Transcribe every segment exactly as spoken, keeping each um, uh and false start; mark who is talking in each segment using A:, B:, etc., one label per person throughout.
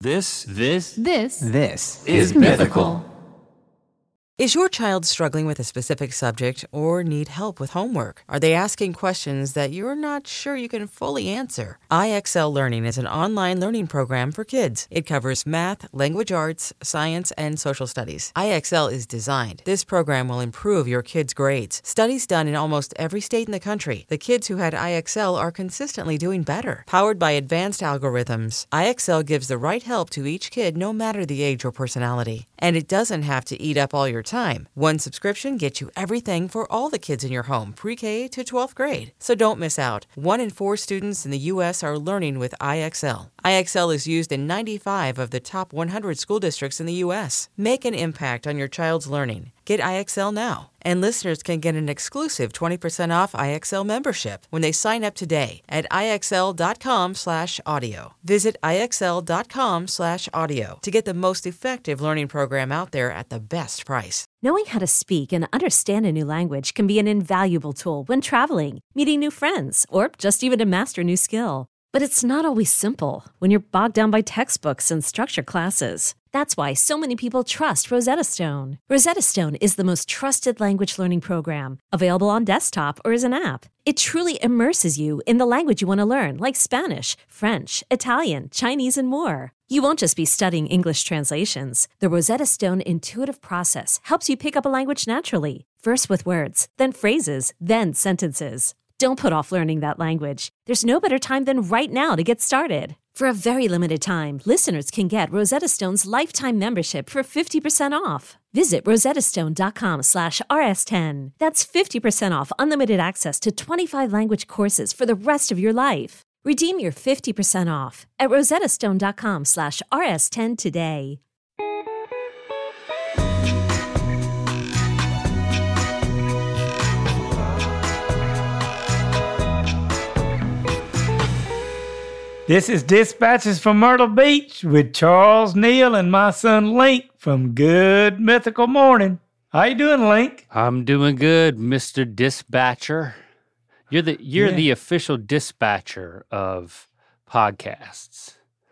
A: This, this,
B: This,
C: This
A: is Mythical.
D: Is your child struggling with a specific subject or need help with homework? Are they asking questions that you're not sure you can fully answer? I X L Learning is an online learning program for kids. It covers math, language arts, science, and social studies. I X L is designed. This program will improve your kids' grades. Studies done in almost every state in the country. The kids who had I X L are consistently doing better. Powered by advanced algorithms, I X L gives the right help to each kid no matter the age or personality. And it doesn't have to eat up all your time. One subscription gets you everything for all the kids in your home, pre-K to twelfth grade. So don't miss out. One in four students in the U S are learning with I X L. I X L is used in ninety-five of the top one hundred school districts in the U S. Make an impact on your child's learning. Get I X L now. And listeners can get an exclusive twenty percent off I X L membership when they sign up today at IXL.com slash audio. Visit IXL.com slash audio to get the most effective learning program out there at the best price.
E: Knowing how to speak and understand a new language can be an invaluable tool when traveling, meeting new friends, or just even to master a new skill. But it's not always simple when you're bogged down by textbooks and structured classes. That's why so many people trust Rosetta Stone. Rosetta Stone is the most trusted language learning program, available on desktop or as an app. It truly immerses you in the language you want to learn, like Spanish, French, Italian, Chinese, and more. You won't just be studying English translations. The Rosetta Stone intuitive process helps you pick up a language naturally, first with words, then phrases, then sentences. Don't put off learning that language. There's no better time than right now to get started. For a very limited time, listeners can get Rosetta Stone's lifetime membership for fifty percent off. Visit rosettastone.com slash rs10. That's fifty percent off unlimited access to twenty-five language courses for the rest of your life. Redeem your fifty percent off at rosettastone.com slash rs10 today.
C: This is Dispatches from Myrtle Beach with Charles Neal and my son Link from Good Mythical Morning. How you doing, Link?
F: I'm doing good, Mister Dispatcher. You're the you're
C: Yeah.
F: the official dispatcher of podcasts.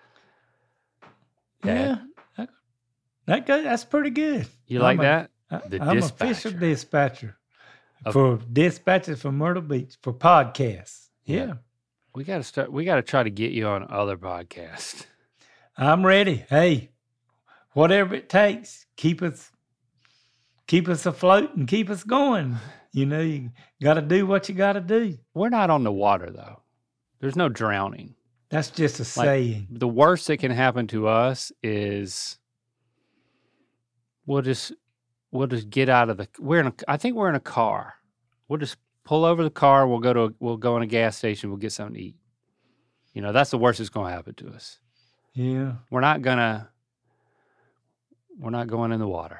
C: Yeah, that, that go- that's pretty good.
F: You like
C: I'm a-
F: that?
C: I-
F: The
C: I'm
F: dispatcher.
C: official dispatcher
F: Of-
C: for Dispatches from Myrtle Beach for podcasts.
F: Yeah.
C: Yeah.
F: We got to start. We got to try to get you on other podcasts.
C: I'm ready. Hey, whatever it takes, keep us keep us afloat and keep us going. You know, you got to do what you got to do.
F: We're not on the water though. There's no drowning.
C: That's just a
F: Like,
C: saying.
F: The worst that can happen to us is we'll just we'll just get out of the. We're in. A, I think we're in a car. We'll just pull over the car. We'll go to. A, we'll go in a gas station. We'll get something to eat. You know, that's the worst that's going to happen to us.
C: Yeah.
F: We're not gonna. We're not going in the water.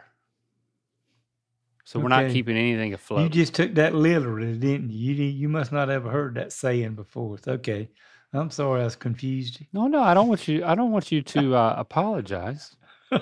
F: So we're not
C: Okay.
F: keeping anything afloat.
C: You just took that literally, didn't you? You, you must not have heard that saying before. It's okay. I'm sorry I was confused.
F: no, no, I don't want you. I don't want you to uh, apologize.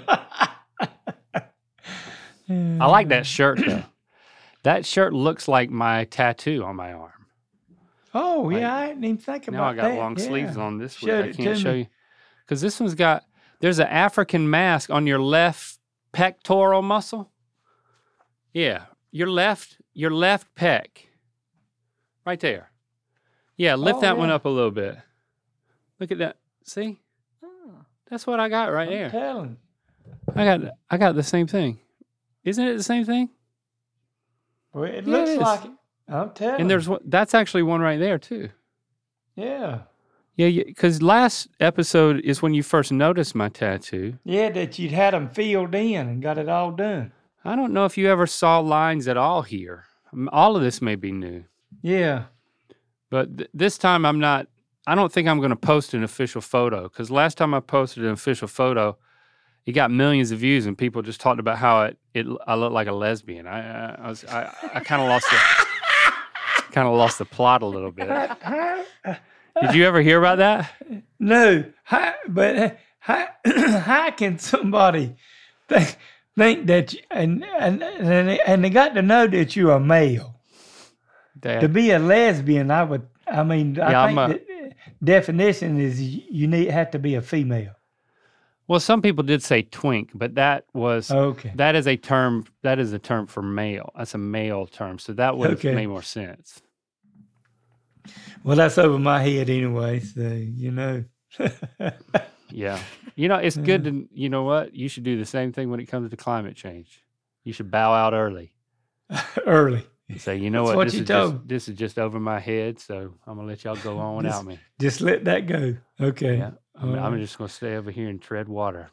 F: I like that shirt though. That shirt looks like my tattoo on my arm.
C: Oh,
F: Like,
C: yeah, I didn't even think about
F: Now I got
C: that.
F: long
C: yeah.
F: sleeves on this week.
C: Showed
F: I
C: it
F: can't
C: to
F: show
C: me.
F: you because this one's got. There's an African mask on your left pectoral muscle. Yeah, your left, your left pec, right there. Yeah, lift
C: Oh,
F: that one
C: yeah.
F: up a little bit. Look at that. See, that's what I got right
C: I'm
F: there.
C: telling.
F: I got, I got the same thing. Isn't it the same thing?
C: Well, it
F: Yeah,
C: looks
F: it is.
C: like it. I'm telling.
F: And there's one. That's actually one right there too.
C: yeah,
F: Yeah, because last episode is when you first noticed my tattoo.
C: yeah, that you'd had them filled in and got it all done.
F: I don't know if you ever saw lines at all here. Um, All of this may be new,
C: Yeah,
F: but th- this time I'm not. I don't think I'm going to post an official photo because last time I posted an official photo, it got millions of views and people just talked about how it, it I look like a lesbian. I I, I was I, I kind of lost the kind of lost the plot a little bit. Did you ever hear about that?
C: no, how, but uh, how, how can somebody think, think that you, and, and and and they got to know that you're a male?
F: Dad?
C: To be a lesbian, I would. I mean, I
F: Yeah,
C: think
F: I'm a-
C: the definition is you you need have to be a female.
F: Well, some people did say twink, but that was
C: Okay.
F: that is a term that is a term for male. That's a male term, so that would have
C: Okay.
F: made more sense.
C: Well, that's over my head anyway, so you know.
F: Yeah. You know, it's good to, you know what? You should do the same thing when it comes to climate change. You should bow out early
C: Early.
F: and say, you know
C: That's
F: what,
C: what
F: this
C: you
F: is
C: told.
F: just this is just over my head, so I'm gonna let y'all go on without
C: Just,
F: me.
C: just let that go. Okay.
F: Yeah. I'm,
C: All
F: I'm
C: right.
F: just gonna stay over here and tread water.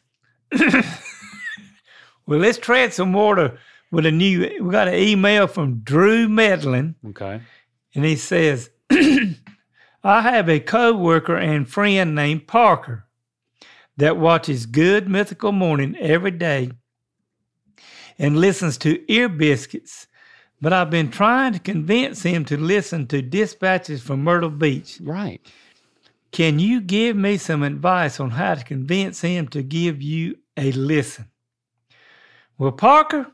C: Well, let's tread some water with a new. We got an email from Drew Medlin,
F: Okay.
C: and he says, "I have a coworker and friend named Parker that watches Good Mythical Morning every day and listens to Ear Biscuits, but I've been trying to convince him to listen to Dispatches from Myrtle Beach.
F: Right.
C: Can you give me some advice on how to convince him to give you a listen?" Well, Parker,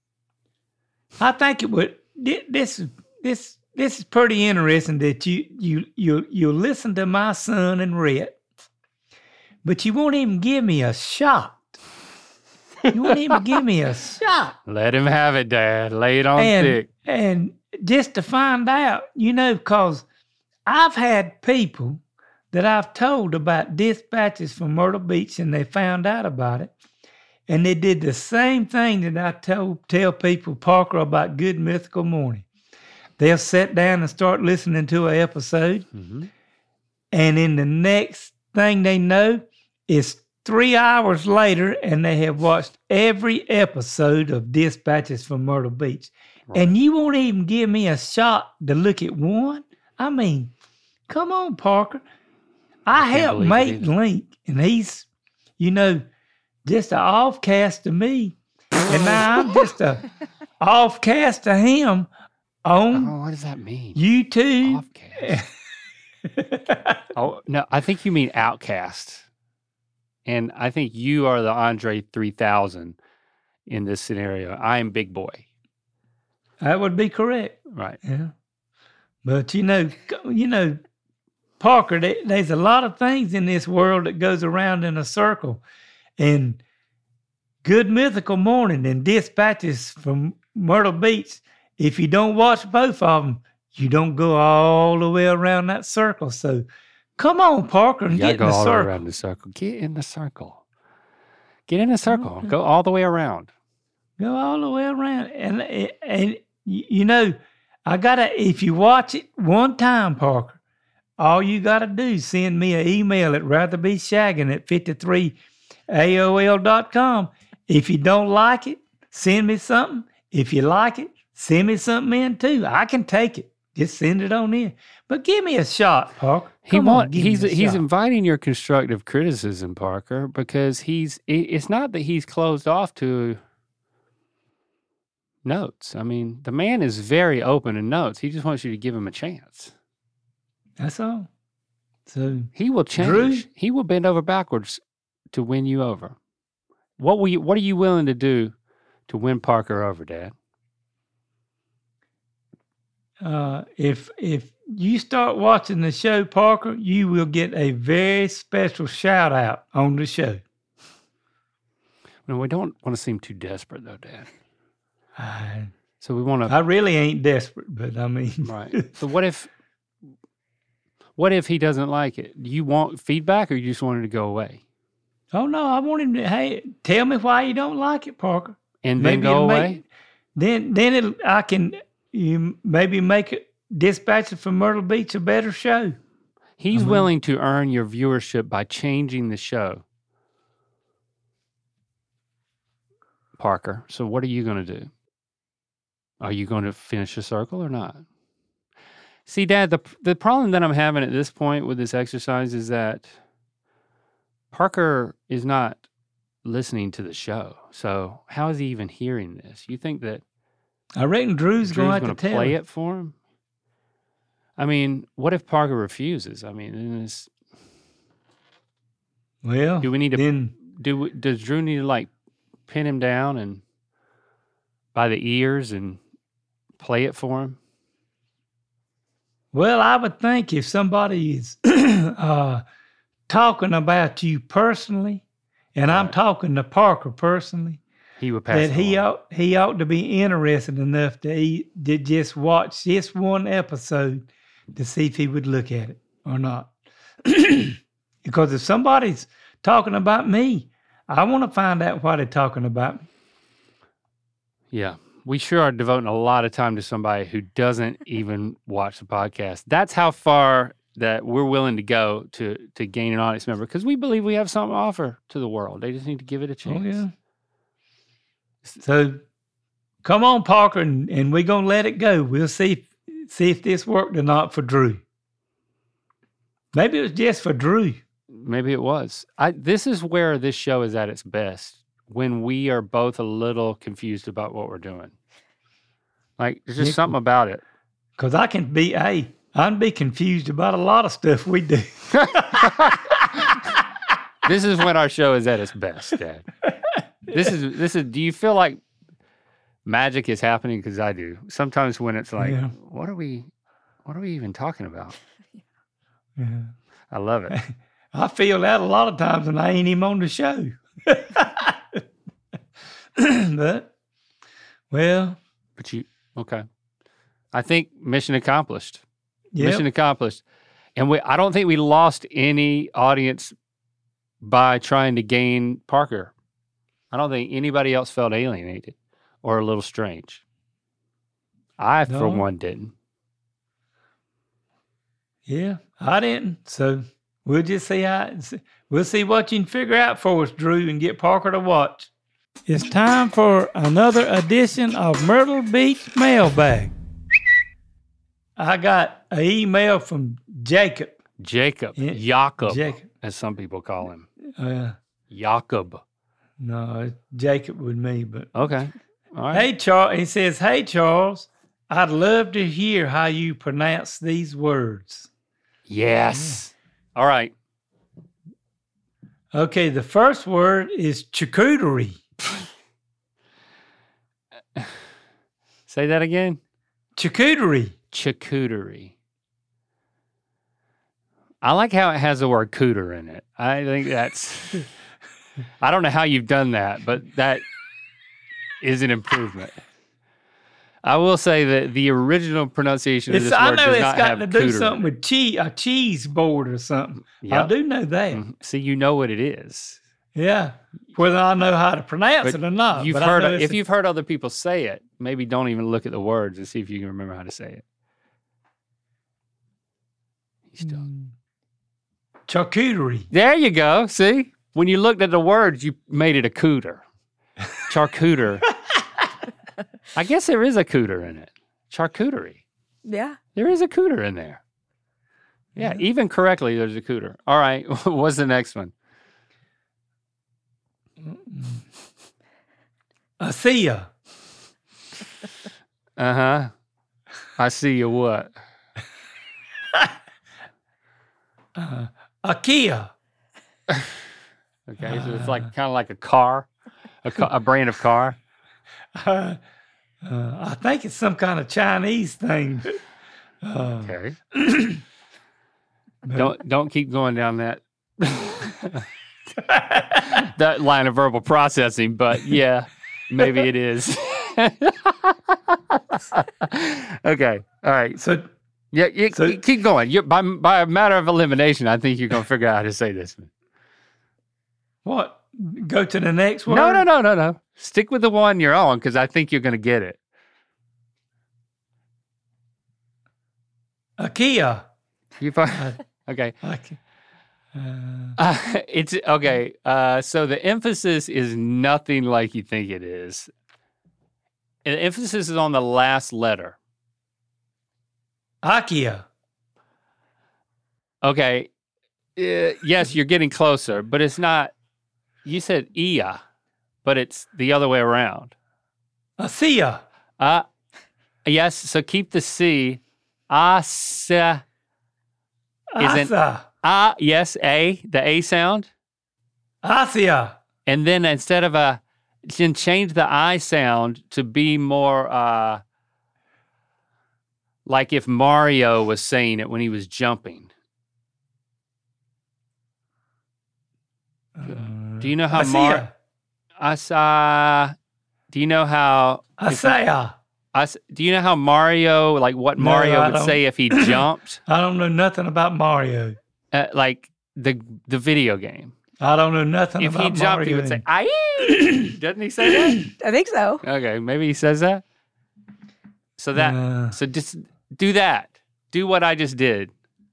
C: I think it would. thi- This is this this is pretty interesting that you you you you listen to my son and Rhett, but you won't even give me a shot. You won't even give me a shot.
F: Let him have it, Dad. Lay it on
C: and
F: thick.
C: and just to find out, you know, because I've had people that I've told about Dispatches from Myrtle Beach, and they found out about it, and they did the same thing that I told tell people, Parker, about Good Mythical Morning. They'll sit down and start listening to an episode,
F: Mm-hmm.
C: and in the next thing they know, it's three hours later, and they have watched every episode of Dispatches from Myrtle Beach.
F: Right.
C: And you won't even give me a shot to look at one? I mean, come on, Parker. I,
F: I can't
C: helped
F: believe it
C: Mate
F: either.
C: Link, and he's, you know, just an offcast to me. And now I'm just a offcast to him on
F: Oh, what does that mean?
C: YouTube.
F: Offcast. Oh no, I think you mean outcast, and I think you are the Andre three thousand in this scenario. I am Big Boy,
C: That would be correct.
F: right?
C: Yeah. But you know, you know, Parker, there- there's a lot of things in this world that goes around in a circle. And Good Mythical Morning and Dispatches from Myrtle Beach, if you don't watch both of them, you don't go all the way around that circle. So come on, Parker, and
F: You gotta
C: get
F: go
C: in the
F: all the way
C: circle.
F: around the circle. Get in the circle. Get in the circle. Go all the way around.
C: Go all the way around. And, and you know, I got to, if you watch it one time, Parker, all you got to do is send me an email at ratherbeshagging at fifty-three A O L dot com. If you don't like it, send me something. If you like it, send me something in too. I can take it. Just send it on in. But give me a shot, Parker.
F: He
C: Come on,
F: want,
C: give me
F: he's
C: a
F: he's
C: shot.
F: inviting your constructive criticism, Parker, because he's it, it's not that he's closed off to notes. I mean, the man is very open in notes. He just wants you to give him a chance.
C: That's all. So
F: He will change.
C: Drew?
F: He will bend over backwards to win you over. What will you, what are you willing to do to win Parker over, Dad?
C: uh, if if you start watching the show, Parker, you will get a very special shout out on the show.
F: And we don't want to seem too desperate, though, Dad.
C: I,
F: So we want to
C: I really ain't desperate, but I mean,
F: right. So what if what if he doesn't like it? Do you want feedback, or you just want it to go away
C: oh no, I want him to. Hey, tell me why you don't like it, Parker.
F: and then
C: Maybe
F: go
C: it'll
F: away?
C: make, then then it I can you maybe make it Dispatches from Myrtle Beach a better show.
F: He's
C: I mean-
F: willing to earn your viewership by changing the show, Parker. So what are you going to do? Are you going to finish the circle or not? See, Dad, the the problem that I'm having at this point with this exercise is that Parker is not listening to the show. So how is he even hearing this? You think that
C: I reckon Drew's,
F: Drew's
C: going to
F: going
C: have
F: to
C: to tell
F: play
C: him.
F: it for him? I mean, what if Parker refuses? I mean, then it's,
C: Well,
F: do we need to
C: then
F: do? we- Does Drew need to like pin him down and by the ears and play it for him?
C: Well, I would think if somebody is uh, talking about you personally, and I'm
F: Right.
C: talking to Parker personally,
F: He would pass
C: that
F: it
C: he
F: along.
C: ought he ought to be interested enough to, he, to just watch this one episode to see if he would look at it or not. Because if somebody's talking about me, I want to find out why they're talking about me.
F: Yeah. We sure are devoting a lot of time to somebody who doesn't even watch the podcast. That's how far that we're willing to go to to gain an audience member, because we believe we have something to offer to the world. They just need to give it a
C: Oh
F: chance.
C: yeah. So come on, Parker, and, and we're gonna let it go. We'll see if, see if this worked or not for Drew. Maybe it was just for Drew.
F: Maybe it was. I this is where this show is at its best, when we are both a little confused about what we're doing. Like, there's just
C: Nick-
F: something about it.
C: Because I can be, hey, I'd be confused about a lot of stuff we do.
F: This is when our show is at its best, Dad. This is this is. Do you feel like magic is happening? Because I do. Sometimes when it's like,
C: Yeah.
F: what are we, what are we even talking about?
C: Yeah.
F: I love it.
C: I feel that a lot of times when I ain't even on the show. But, well,
F: But you okay? I think mission accomplished.
C: yeah.
F: Mission accomplished. And we, I don't think we lost any audience by trying to gain Parker. I don't think anybody else felt alienated or a little strange. I, for
C: No.
F: one, didn't.
C: Yeah, I didn't. So we'll just see how we'll see what you can figure out for us, Drew, and get Parker to watch. It's time for another edition of Myrtle Beach Mailbag. I got an email from Jacob.
F: Jacob,
C: Yeah,
F: Jacob,
C: Jacob.
F: as some people call him.
C: Uh,
F: Jacob.
C: no, it's Jacob with me, but
F: Okay. All right.
C: hey, Charles. He says, "Hey, Charles, I'd love to hear how you pronounce these words."
F: Yes. All right.
C: Okay, the first word is charcuterie.
F: Say that again.
C: Charcuterie.
F: Charcuterie. I like how it has the word cooter in it. I think that's, I don't know how you've done that, but that is an improvement. I will say that the original pronunciation of
C: It's,
F: this
C: I
F: word
C: know
F: does
C: it's
F: not
C: got
F: have
C: to do
F: cooter in
C: something
F: it.
C: with cheese, a cheese board or something. I
F: Yep.
C: do know that.
F: Mhm. See, you know what it is.
C: Yeah, whether I know how to pronounce
F: But
C: it or not.
F: You've
C: but I
F: heard
C: know
F: if
C: it's a-
F: you've heard other people say it, maybe don't even look at the words and see if you can remember how to say it. He's still.
C: Mm. Charcuterie.
F: There you go. See? When you looked at the words, you made it a cooter. Charcuter. I guess there is a cooter in it. Charcuterie.
D: Yeah.
F: There is a cooter in there. Yeah, even correctly, there's a cooter. All right. What's the next one?
C: A Thea.
F: Uh huh. I see you what?
C: Uh, a Kia.
F: Okay, so it's like kind of like a car, a, ca- a brand of car.
C: Uh, uh, I think it's some kind of Chinese thing. Uh,
F: Okay. don't don't keep going down that that line of verbal processing, but yeah, maybe it is. Okay. All right.
C: so,
F: Yeah, you,
C: So-
F: you keep going. You by by a matter of elimination, I think you're gonna figure out how to say this one.
C: what? Go to the next one?
F: No, no, no, no, no. Stick with the one you're on because I think you're gonna get it.
C: A Kia.
F: You find, okay.
C: I ca- uh,
F: Uh, it's okay. Uh, so the emphasis is nothing like you think it is. And the emphasis is on the last letter.
C: Akia.
F: Okay. Uh, yes, you're getting closer, but it's not. You said Ia, but it's the other way around.
C: A Thea.
F: Uh, yes, so keep the C. Asa. Isn't-
C: Asa.
F: Ah, yes, A, the A sound.
C: Asia.
F: And then instead of a, then change the I sound to be more uh, like if Mario was saying it when he was jumping.
C: Uh,
F: Do you know how
C: I see
F: Mar-
C: ya.
F: Asa? Do you know how?
C: I say ya.
F: As, do you know how Mario, like what
C: No,
F: Mario
C: I
F: would
C: don't.
F: say if he jumped,
C: I don't know nothing about Mario.
F: uh, like the the video game?
C: I don't know nothing
F: If
C: about
F: he jumped,
C: Mario.
F: he would say, "Aye." Doesn't he say that?
A: I think so.
F: Okay, maybe he says that. So that,
C: Uh,
F: so just do that. Do what I just did.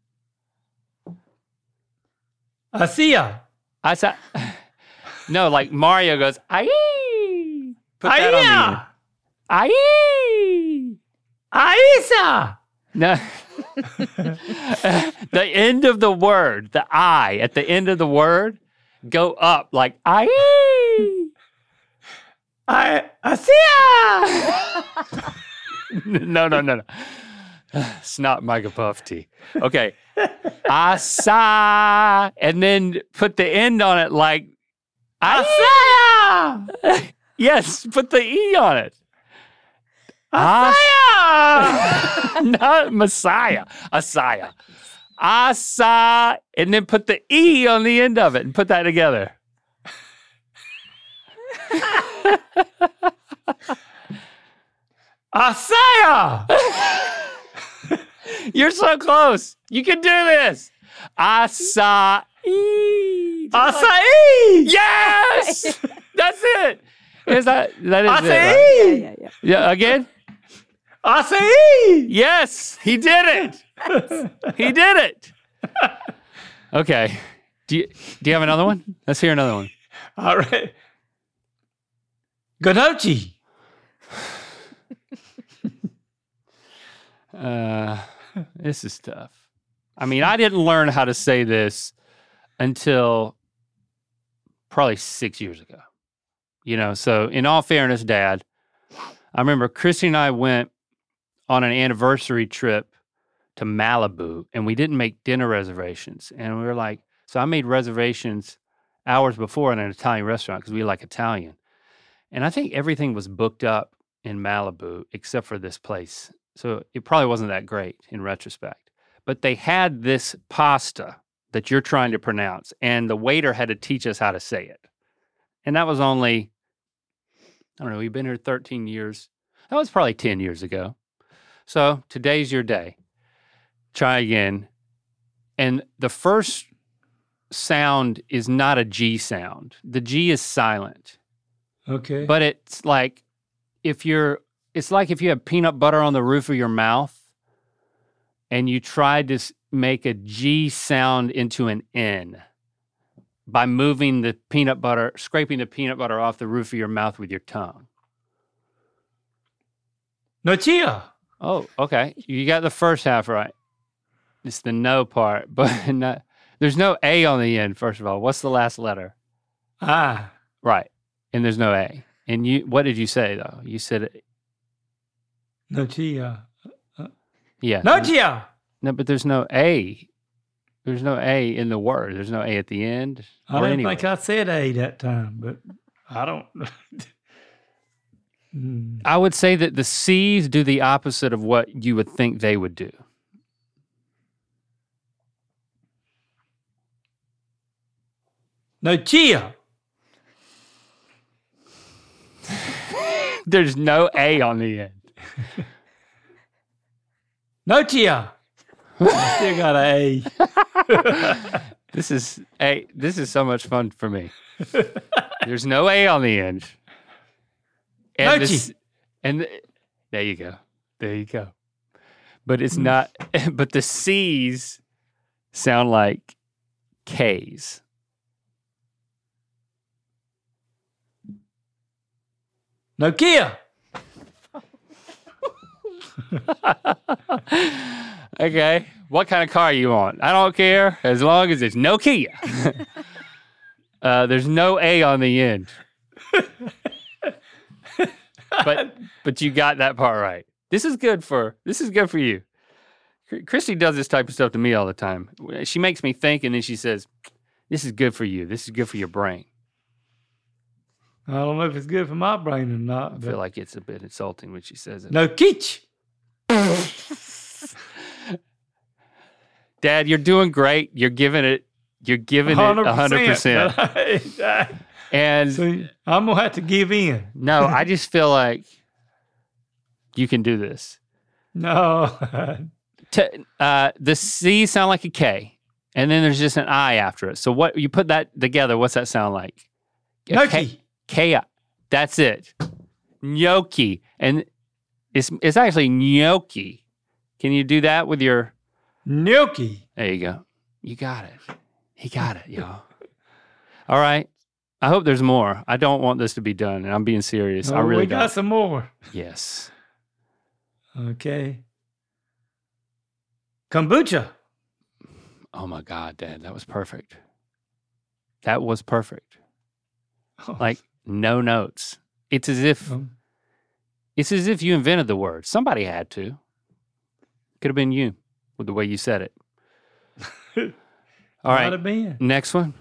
C: I see ya.
F: I saw. No, like Mario goes, "Aye." Put that on the end. Aye.
C: Aisa.
F: No. The end of the word, the I at the end of the word, go up like I.
C: I I see ya.
F: No, no, no, no. It's not Micah Puff tea. Okay. I saw, and then put the end on it like I
C: I
F: Yes, put the E on it.
C: I
F: Not Messiah. Asaya. Asa, and then put the E on the end of it and put that together.
C: I say ya.
F: You're so close. You can do this. Asa.
C: I say.
F: Yes! That's it. Is that that is
C: I
F: it?
C: say.
F: Right?
A: Yeah, yeah.
F: Yeah, again?
C: I say.
F: Yes, he did it. He did it. Okay. Do you do you have another one? Let's hear another one.
C: All right. Gonochi.
F: Uh, this is tough. I mean, I didn't learn how to say this until probably six years ago. You know, so in all fairness, Dad, I remember Christy and I went on an anniversary trip to Malibu, and we didn't make dinner reservations. And we were like, so I made reservations hours before in an Italian restaurant because we like Italian. And I think everything was booked up in Malibu except for this place. So it probably wasn't that great in retrospect. But they had this pasta that you're trying to pronounce, and the waiter had to teach us how to say it. And that was only, I don't know, we've been here thirteen years. That was probably ten years ago. So today's your day. Try again. And the first sound is not a G sound. The G is silent.
C: Okay.
F: But it's like if you're, it's like if you have peanut butter on the roof of your mouth and you tried to s- make a G sound into an N by moving the peanut butter, scraping the peanut butter off the roof of your mouth with your tongue.
C: Nochia.
F: Oh, okay. You got the first half right. It's the no part, but not, there's no A on the end, first of all. What's the last letter?
C: Ah.
F: Right. And there's no A. And you, what did you say, though? You said,
C: Nochia.
F: yeah.
C: Nochia.
F: No, but there's no A. There's no A in the word. There's no A at the end.
C: I
F: or
C: don't
F: anywhere.
C: think I said A that time, but I don't. Mm.
F: I would say that the C's do the opposite of what you would think they would do.
C: Nochia.
F: There's no A on the end.
C: Nochia. Still got an A.
F: This is a. This is so much fun for me. There's no A on the end. And,
C: Nochi.
F: this, and the- there you go. There you go. But it's not. But the C's sound like K's.
C: Nokia.
F: Okay. What kind of car you want? I don't care as long as it's Nokia. uh, there's no A on the end. but but you got that part right. This is good for this is good for you. Chr- Christy does this type of stuff to me all the time. She makes me think, and then she says, "This is good for you. This is good for your brain."
C: I don't know if it's good for my brain or not.
F: I
C: But
F: feel like it's a bit insulting when she says it.
C: no kitch.
F: Dad, you're doing great. You're giving it You're giving it one hundred percent. And
C: so I'm going to have to give in.
F: no, I just feel like you can do this.
C: No.
F: T- uh, the C sound like a K, and then there's just an I after it. So what you put that together, what's that sound like?
C: Gnocchi.
F: K. K. That's it. Gnocchi. And it's it's actually gnocchi. Can you do that with your...
C: Gnocchi.
F: There you go. You got it. He got it, y'all. All right. I hope there's more. I don't want this to be done, and I'm being serious.
C: Oh,
F: I really
C: we got
F: don't.
C: some more.
F: Yes.
C: Okay. Kombucha.
F: Oh, my God, Dad. That was perfect. That was perfect.
C: Oh.
F: Like, no notes. It's as if...
C: Um,
F: It's as if you invented the word. Somebody had to. Could have been you with the way you said it. All
C: might
F: right.
C: have been.
F: Next one.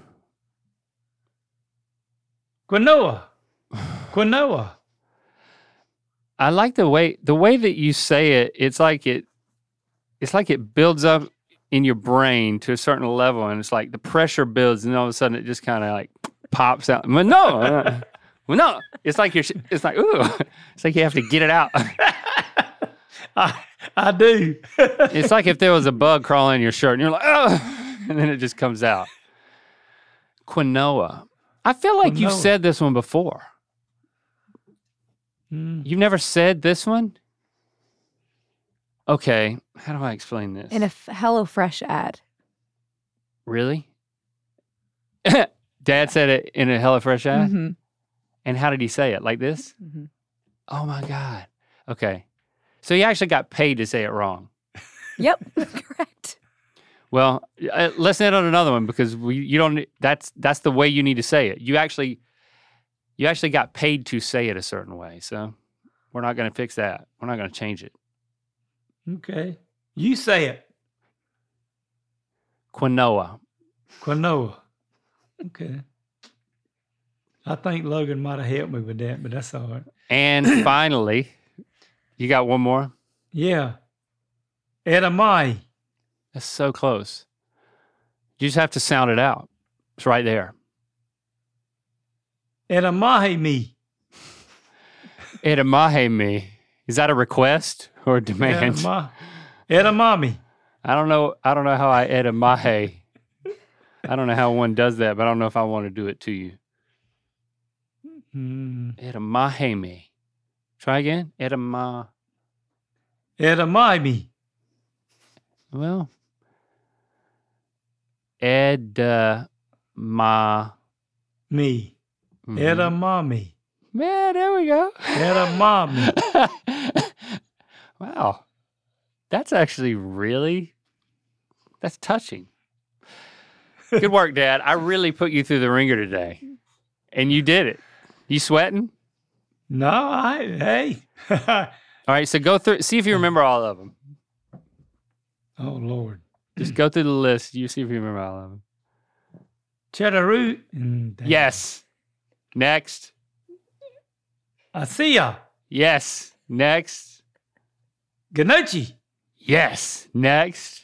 C: Quinoa. Quinoa.
F: I like the way the way that you say it. It's like it. It's like it builds up in your brain to a certain level, and it's like the pressure builds, and all of a sudden it just kind of like pops out. Well, no, uh, well, no. It's like you're. It's like ooh. It's like you have to get it out.
C: I I do.
F: It's like if there was a bug crawling in your shirt, and you're like, oh, and then it just comes out. Quinoa. I feel like you've
C: Quinoa.
F: said this one before.
C: Mm.
F: You've never said this one? Okay. How do I explain this?
A: In a F- HelloFresh ad.
F: Really? Dad said it in a HelloFresh ad?
A: Mm-hmm.
F: And how did he say it? Like this?
A: Mm-hmm.
F: Oh my God. Okay. So he actually got paid to say it wrong.
A: Yep, correct.
F: Well, uh, let's end on another one because we you don't that's that's the way you need to say it. You actually you actually got paid to say it a certain way. So we're not going to fix that. We're not going to change it.
C: Okay. You say it.
F: Quinoa.
C: Quinoa. Okay. I think Logan might have helped me with that, but that's all right.
F: And finally, you got one more?
C: Yeah. Edamame.
F: That's so close. You just have to sound it out. It's right there.
C: Edamame me.
F: Edamahe me. Is that a request or a demand?
C: Edama- Edamame.
F: I don't know. I don't know how I edamahe. I don't know how one does that, but I don't know if I want to do it to you.
C: Mm.
F: Edamahe me. Try again. Edama.
C: Edamame.
F: Well. Edama.
C: Me.
F: Mhm.
C: Edamame.
F: Man, there we go.
C: Edamame.
F: Wow. That's actually really, that's touching. Good work, Dad. I really put you through the ringer today. And you did it. You sweating?
C: No, I, hey.
F: All right, so go through, see if you remember all of them.
C: Oh, Lord.
F: Just go through the list. You see if you remember all of them.
C: Cheddar root. And
F: Yes. Next.
C: Asia.
F: Yes. Next.
C: Gnocchi.
F: Yes. Next.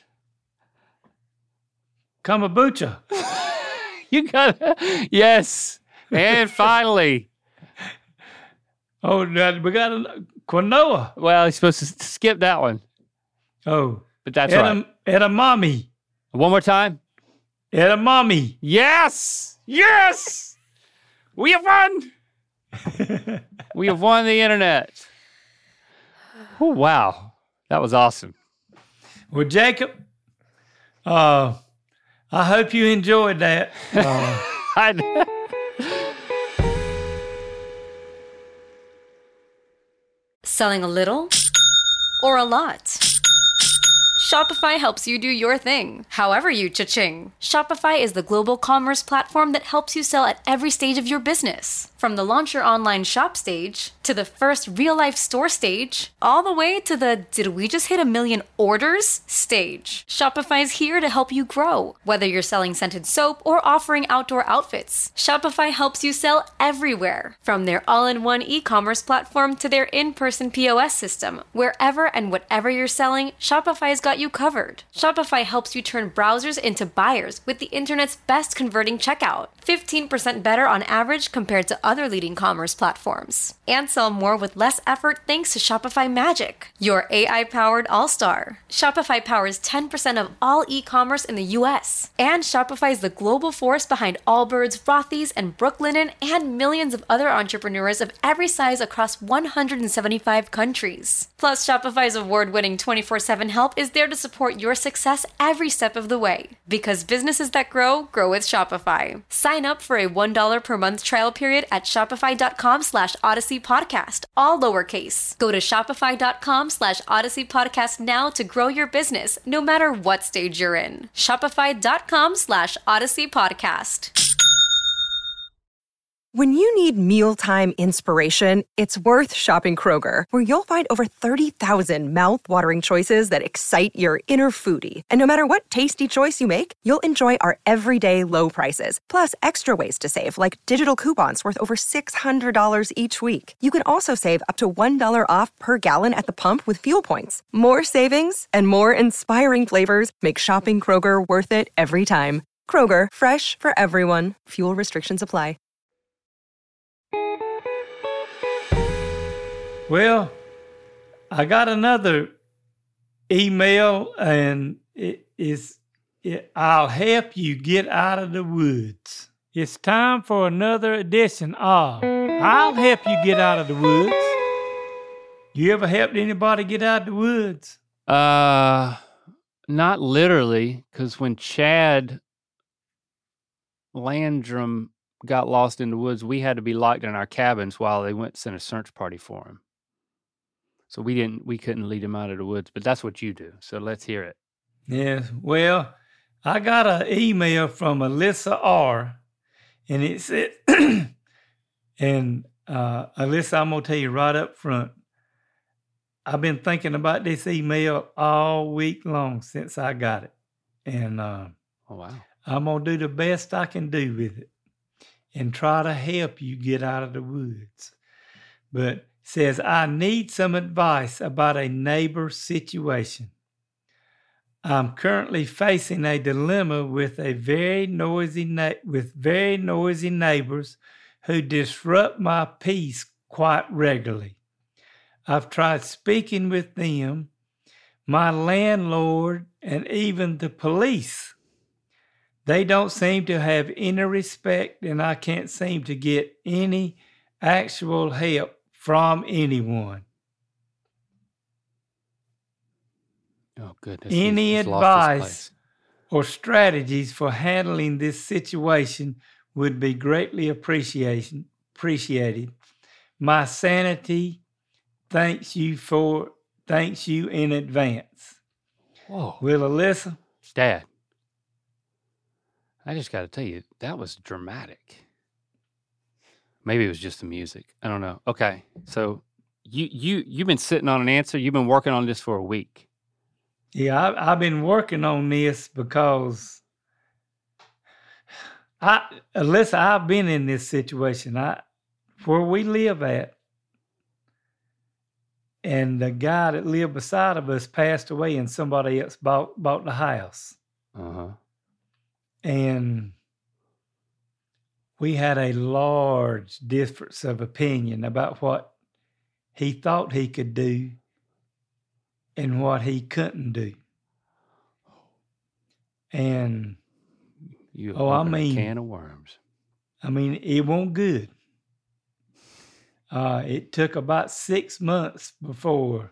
C: Kombucha.
F: You got it. Yes. And finally.
C: Oh, that- we got a quinoa.
F: Well, you're supposed to skip that one,
C: Oh.
F: but that's right.
C: Edamame.
F: One more time.
C: Edamame.
F: Yes. Yes. We have won. We have won the internet. Oh, wow. That was awesome.
C: Well, Jacob, uh, I hope you enjoyed that. Uh,
F: I-
B: Selling a little or a lot? Shopify helps you do your thing, however you cha-ching. Shopify is the global commerce platform that helps you sell at every stage of your business. From the launch your online shop stage, to the first real-life store stage, all the way to the did we just hit a million orders stage. Shopify's here to help you grow. Whether you're selling scented soap or offering outdoor outfits, Shopify helps you sell everywhere. From their all-in-one e-commerce platform to their in-person P O S system, wherever and whatever you're selling, Shopify's got got you covered. Shopify helps you turn browsers into buyers with the internet's best converting checkout, fifteen percent better on average compared to other leading commerce platforms. And sell more with less effort thanks to Shopify Magic, your A I-powered all-star. Shopify powers ten percent of all e-commerce in the U S. And Shopify is the global force behind Allbirds, Rothy's, and Brooklinen, and millions of other entrepreneurs of every size across one hundred seventy-five countries. Plus, Shopify's award-winning twenty-four seven help is there to support your success every step of the way. Because businesses that grow, grow with Shopify. Sign up for a one dollar per month trial period at shopify.com slash Odyssey Podcast, all lowercase. Go to shopify.com slash Odyssey Podcast now to grow your business, no matter what stage you're in. Shopify.com slash Odyssey Podcast.
G: When you need mealtime inspiration, it's worth shopping Kroger, where you'll find over thirty thousand mouth-watering choices that excite your inner foodie. And no matter what tasty choice you make, you'll enjoy our everyday low prices, plus extra ways to save, like digital coupons worth over six hundred dollars each week. You can also save up to one dollar off per gallon at the pump with fuel points. More savings and more inspiring flavors make shopping Kroger worth it every time. Kroger, fresh for everyone. Fuel restrictions apply.
C: Well, I got another email, and it is it, I'll help you get out of the woods. It's time for another edition of I'll Help You Get Out of the Woods. You ever helped anybody get out of the woods?
F: Uh, not literally, because when Chad Landrum got lost in the woods, we had to be locked in our cabins while they went and sent a search party for him. So we didn't, we couldn't lead him out of the woods, but that's what you do. So let's hear it.
C: Yes. Well, I got an email from Alyssa R, and it said, and uh, Alyssa, I'm going to tell you right up front, I've been thinking about this email all week long since I got it. And uh,
F: oh, wow.
C: I'm going to do the best I can do with it and try to help you get out of the woods. But says, I need some advice about a neighbor situation. I'm currently facing a dilemma with a very noisy na- with very noisy neighbors who disrupt my peace quite regularly. I've tried speaking with them, my landlord, and even the police. They don't seem to have any respect, and I can't seem to get any actual help from anyone.
F: Oh, goodness.
C: Any
F: He's- he's lost his
C: advice
F: place.
C: or strategies for handling this situation would be greatly appreciation, appreciated. My sanity thanks you for thanks you in advance.
F: Whoa.
C: Will Alyssa?
F: Dad, I just got to tell you, that was dramatic. Maybe it was just the music. I don't know. Okay, so you you you've been sitting on an answer. You've been working on this for a week.
C: Yeah, I, I've been working on this because I, Alyssa, I've been in this situation. I, where we live at, and the guy that lived beside of us passed away, and somebody else bought bought the house,
F: Uh huh.
C: and we had a large difference of opinion about what he thought he could do and what he couldn't do. And
F: You
C: Oh, I
F: opened a
C: mean-
F: can of worms.
C: I mean, it wasn't good. Uh, it took about six months before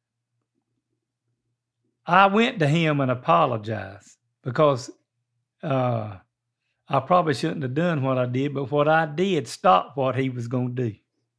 C: I went to him and apologized because uh, I probably shouldn't have done what I did, but what I did stopped what he was going to do.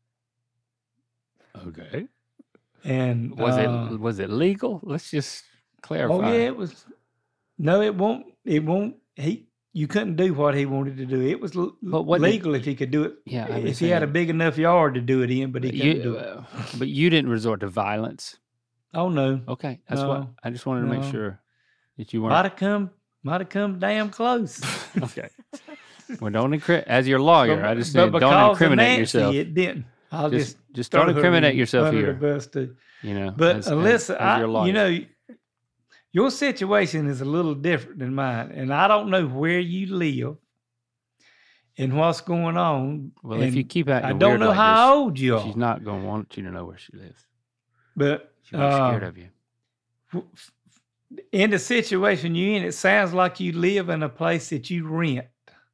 F: Okay.
C: And
F: Was
C: uh,
F: it was it legal? Let's just clarify.
C: Oh yeah, it was. No, it won't. It won't. He. You couldn't do what he wanted to do. It was l-
F: But what did-
C: legal if he could do it.
F: Yeah, I
C: if he had a
F: understand.
C: big enough yard to do it in, but he
F: But
C: couldn't
F: you,
C: do it.
F: uh, but you didn't resort to violence.
C: Oh no,
F: Okay, that's what
C: No,
F: I just wanted to make
C: no.
F: sure that you
C: might
F: weren't.
C: have come, might have come damn close.
F: Okay. Well, don't incri- as your lawyer.
C: But-
F: I just
C: but
F: said don't
C: because of
F: incriminate
C: Nancy,
F: yourself.
C: It didn't. I'll
F: Just
C: just
F: just
C: throw
F: don't
C: her
F: incriminate
C: in-
F: yourself
C: under
F: here.
C: the bus too.
F: You know.
C: But
F: as- as-
C: Alyssa,
F: as your
C: I,
F: lawyer.
C: you know, your situation is a little different than mine, and I don't know where you live and what's going on.
F: Well, if
C: and
F: you keep acting
C: I don't
F: weird
C: know
F: like
C: how
F: this,
C: old you are.
F: she's not going to want you to know where she lives.
C: But
F: She'll be scared
C: uh,
F: of you.
C: in the situation you're in, it sounds like you live in a place that you rent.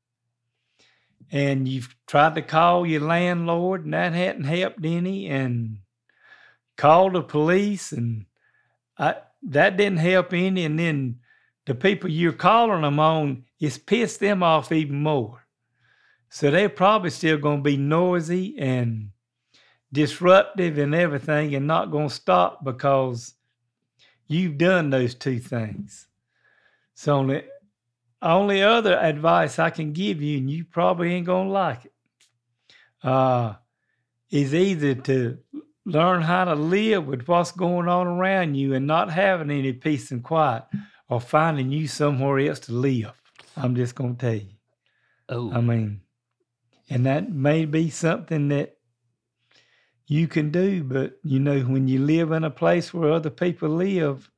C: And you've tried to call your landlord, and that hadn't helped any, and called the police, and I, that didn't help any. And then the people you're calling them on, it's pissed them off even more. So they're probably still going to be noisy and disruptive and everything, and not going to stop because you've done those two things. So the only other advice I can give you, and you probably ain't going to like it, uh, is either to learn how to live with what's going on around you and not having any peace and quiet, or finding you somewhere else to live. I'm just going to tell you.
F: Oh.
C: I mean, and that may be something that you can do, but you know, when you live in a place where other people live,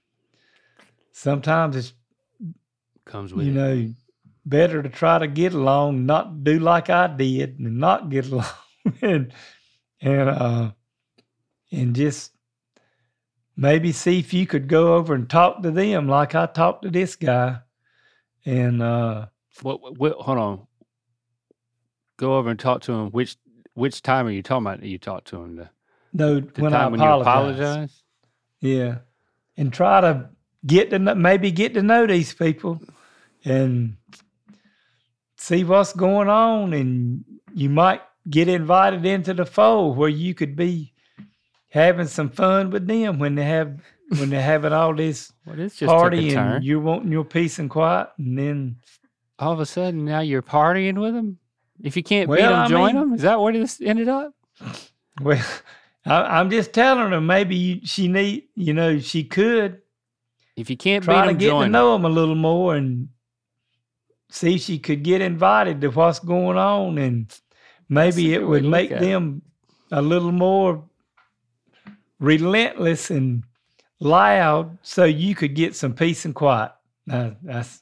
C: sometimes it's,
F: Comes with
C: you
F: it.
C: know, better to try to get along, not do like I did and not get along, and and uh and just maybe see if you could go over and talk to them like I talked to this guy. And uh
F: What, what, hold on. Go over and talk to him. Which which time are you talking about that you talked to him? The,
C: no,
F: the
C: when
F: time
C: I
F: when you
C: apologize,
F: apologize?
C: yeah, and try to get to kn- maybe get to know these people and see what's going on, and you might get invited into the fold where you could be having some fun with them when they have when they're having all this
F: Well, this just took a
C: party and
F: turn.
C: you're wanting your peace and quiet, and then
F: All of a sudden, now you're partying with them? If you can't beat
C: Well,
F: them,
C: I
F: join
C: mean-
F: them? Is that where this ended up?
C: well, I, I'm just telling her maybe you, she need you know she could
F: If you can't
C: try
F: beat
C: to
F: them,
C: get
F: join
C: to
F: 'em.
C: know them a little more and see if she could get invited to what's going on, and
F: That's
C: maybe
F: a
C: it
F: good way
C: would
F: to look
C: make
F: at it.
C: them a little more relentless and loud, so you could get some peace and quiet. Uh, that's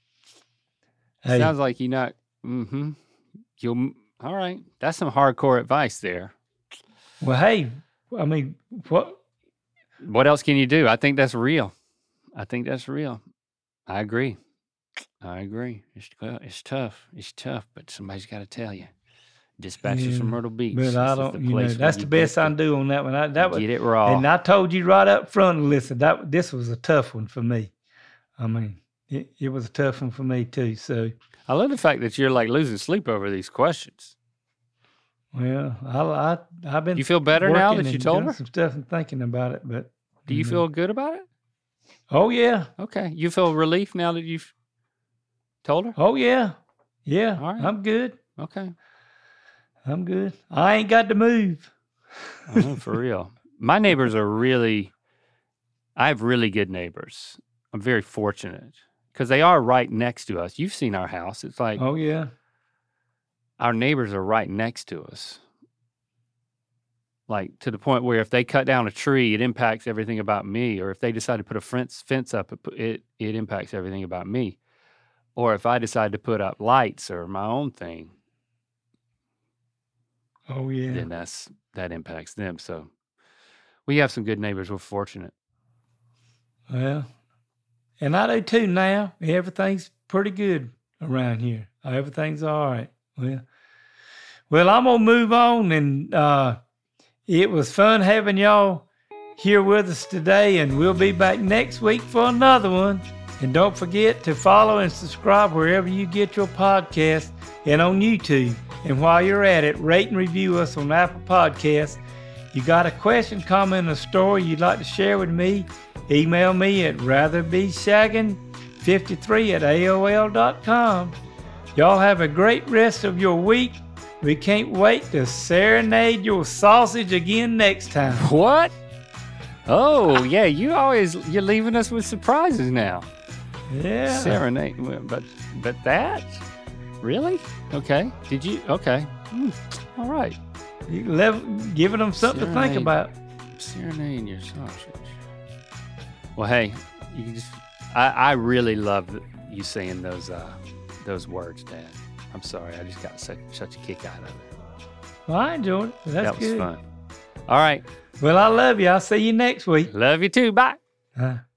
C: hey,
F: Sounds like you're not. Mm-hmm. You'll. All right. That's some hardcore advice there.
C: well, hey, I mean, what?
F: What else can you do? I think that's real. I think that's real. I agree. I agree. It's well, it's tough. It's tough, but somebody's got to tell you. Dispatches from
C: Yeah,
F: Myrtle Beach.
C: But
F: This
C: I
F: is
C: don't,
F: the
C: you know,
F: place where
C: that's
F: you
C: the best
F: get
C: I
F: to
C: can do on that one. I, that was,
F: Get it raw.
C: and I told you right up front, listen, that this was a tough one for me. I mean, it, it was a tough one for me too. So,
F: I love the fact that you're like losing sleep over these questions.
C: well, I, I I've been.
F: You feel better now
C: working
F: that you
C: and
F: told
C: doing
F: her?
C: some stuff and thinking about it, but
F: Do you
C: know.
F: feel good about it?
C: Oh yeah,
F: Okay. You feel relief now that you've told her?
C: oh yeah, yeah.
F: All right.
C: I'm good.
F: Okay.
C: I'm good. I ain't got to move.
F: I know, for real. My neighbors are really, I have really good neighbors. I'm very fortunate because they are right next to us. You've seen our house. It's like
C: Oh yeah.
F: our neighbors are right next to us. Like to the point where if they cut down a tree, it impacts everything about me. Or if they decide to put a fence, fence up, it, pu- it, it impacts everything about me. Or if I decide to put up lights or my own thing,
C: Oh yeah.
F: then that's that impacts them. So we have some good neighbors. We're fortunate.
C: Well, and I do too now. Everything's pretty good around here. Everything's all right. Well, well, I'm gonna move on, and uh, it was fun having y'all here with us today, and we'll be back next week for another one. And don't forget to follow and subscribe wherever you get your podcast and on YouTube. And while you're at it, rate and review us on Apple Podcasts. You got a question, comment, or story you'd like to share with me, email me at ratherbeshaggin fifty-three at A O L dot com. Y'all have a great rest of your week. We can't wait to serenade your sausage again next time.
F: What? Oh, yeah, you always, you're leaving us with surprises now.
C: Yeah.
F: Serenade, well, but but that? Really? Okay. Did you? Okay. Hmm. All right.
C: You lev- giving them something to think
F: Serenade.
C: about.
F: Serenade your sausage. Well, hey, you can just. I, I really love you saying those uh, those words, Dad. I'm sorry, I just got such, such a kick out of it.
C: Well, I enjoyed it. That's
F: that was
C: good.
F: fun. All right.
C: Well, I love you. I'll see you next week.
F: Love you too. Bye.
C: Uh.